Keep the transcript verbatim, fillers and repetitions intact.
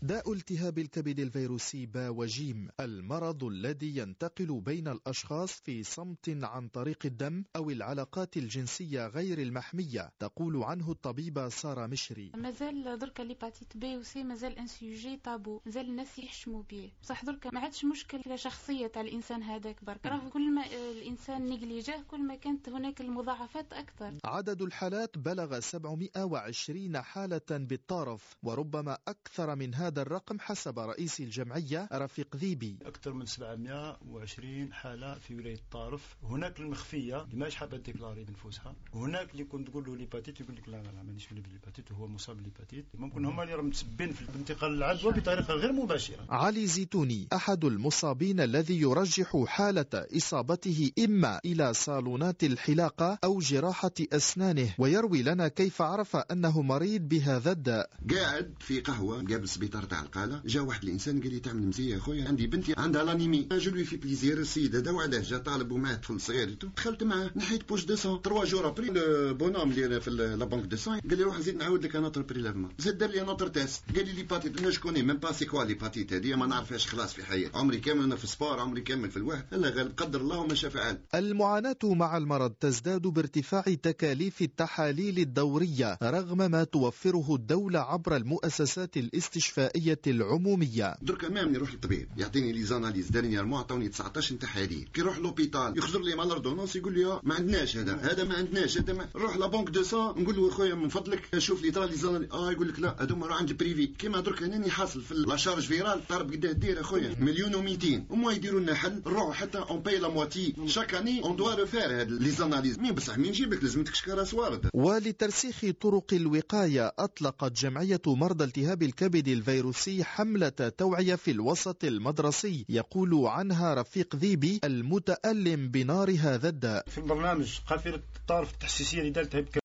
داء التهاب الكبد الفيروسي ب وجيم، المرض الذي ينتقل بين الأشخاص في صمت عن طريق الدم أو العلاقات الجنسية غير المحمية، تقول عنه الطبيبة سارة مشري. مازال دركا ليباتيت بي وسي مازال ان سوجي طابو، مازال الناس يحشموا به، بصح دركا ما عادش مشكل شخصية تاع الإنسان هذاك برك، راه كل ما الإنسان نيجليجاه كل ما كانت هناك المضاعفات أكثر. عدد الحالات بلغ سبعمائة وعشرين حالة بالطرف، وربما أكثر من هذا الرقم حسب رئيس الجمعية رفيق ذيبي. أكثر من سبعمائة وعشرين حالة في ولاية الطارف. هناك المخفية اللي ماش حابة تديكلاري بنفسها، وهناك اللي كنت تقول له ليباتيت يقول لك لا لا لا مانيش بالليباتيت وهو مصاب بالليباتيت. ممكن هما اللي راهم متسبين في انتقال العدوى بطريقة غير مباشرة. علي زيتوني أحد المصابين الذي يرجح حالة إصابته إما إلى صالونات الحلاقة أو جراحة أسنانه، ويروي لنا كيف عرف أنه مريض بهذا الداء. قاعد في قهوة قبل السبيطار تاع القالة، جا واحد الإنسان قال لي تعمل مزية يا خويا، عندي بنتي عندها لانيمي، جو لوي في بليزير السيد هذا وعلاه جا طالب ومعاه طفل صغير، دخلت معاه نحيت بوش دو سون تروا جور ابري البونام اللي في لا بانك دو سون، قال لي روح زيد نعاود لك انا نوتر بريلافمون، زاد دار لي نوتر تيست، قال لي ليباتيت انا شكوني ميم با سي كوا ليباتيت هذه ما نعرفهاش خلاص في حياتي، عمري كامل انا في السبور، عمري كامل في الوهد، الا غالب قدر الله وما شاء فعل. المعاناة مع المرض تزداد بارتفاع تكاليف التحاليل الدورية رغم ما توفره الدولة عبر المؤسسات الاستشفائية العمومية. دركا ما من يروح للطبيب يعطيني لي زاناليز دارنييرمون عطاوني تسعطاش تحاليل، كي يروح لوبيتال يخزر لي مال اردونونس يقول لي ما عندناش هذا هذا ما عندناش هذا ما. نروح لا بانك دو سون نقول له خويا من فضلك شوف لي ترى لي زاناليز، اه يقول لك لا هذوما راه عند بريفي. كيما دركا هاني حاصل في لا شارج فيرال طارب قداه دير اخويا مليون ومئتين، وما يديروا لنا حل نروحوا حتى اون باي لا مواتي شاك اني اون دوا ريفير هاد لي زاناليز. مين بصح مين نجيب لك لازم تكشك راس وارد. ولترسيخ طرق الوقاية أطلقت جمعية مرضى التهاب الكبد الفيروسي حملة توعية في الوسط المدرسي، يقول عنها رفيق ذيبي المتألم بنار هذا الداء. في البرنامج قافلة الطارف التحسيسية اللي دارتها